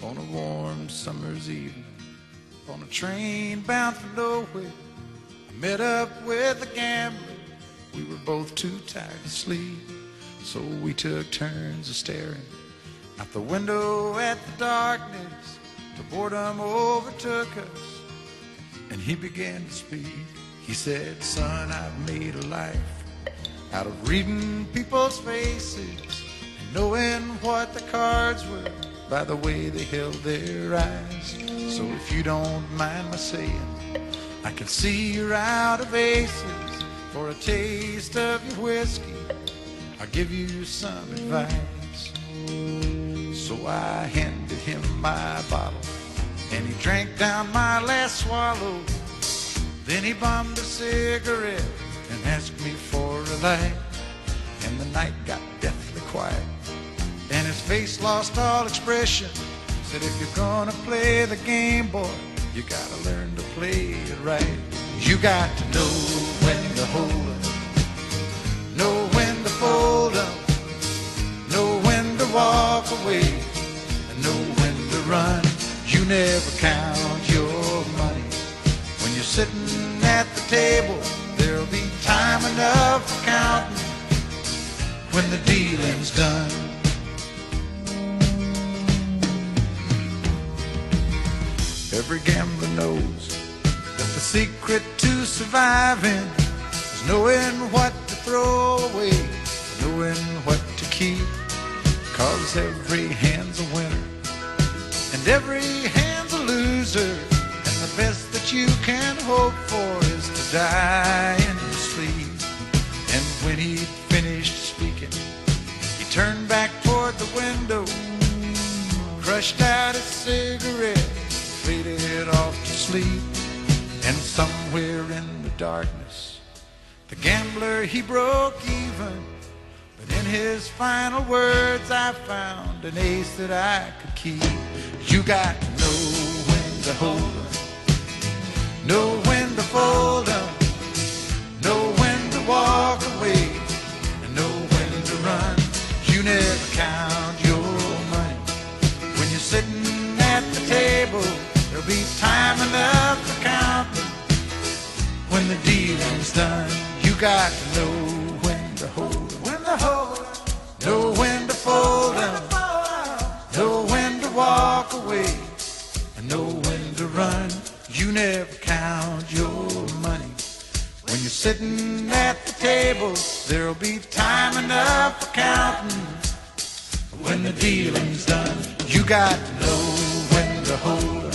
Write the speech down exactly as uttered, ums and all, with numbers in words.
on a warm summer's evening, on a train bound for nowhere. I met up with a gambler. We were both too tired to sleep, so we took turns of staring out the window at the darkness. The boredom overtook us, and he began to speak. He said, "Son, I've made a life out of reading people's faces and knowing what the cards were by the way they held their eyes. So if you don't mind my saying, I can see you're out of aces. For a taste of your whiskey, I'll give you some advice." So I handed him my bottle, and he drank down my last swallow. Then he bummed a cigarette and asked me for a light. And the night got deathly quiet, and his face lost all expression. Said, "If you're gonna play the game, boy, you gotta learn to play it right. You got to know when to hold up, know when to fold up, know when to walk away, and know when to run. You never count your money when you're sitting at the table. There'll be time enough for counting when the dealing's done." Every gambler knows that the secret to surviving is knowing what to throw away, knowing what to keep. 'Cause every hand's a winner and every hand's a loser, and the best that you can hope for is to die in your sleep. And when he finished speaking, he turned back toward the window, crushed out his cigarette, faded off to sleep. And somewhere in the darkness, the gambler, he broke even. But in his final words, I found an ace that I could keep. You got to know when to hold up, know when to fold up, know when to walk away, and know when to run. You never count your money when you're sitting at the table. There'll be time enough for counting when the dealing's done. You got to know when to hold up, when to hold up, know when to fold up, know when to walk away, and know when to run. You never count your money when you're sitting at the table. There'll be time enough for counting when the dealing's done. You got to know when to hold up,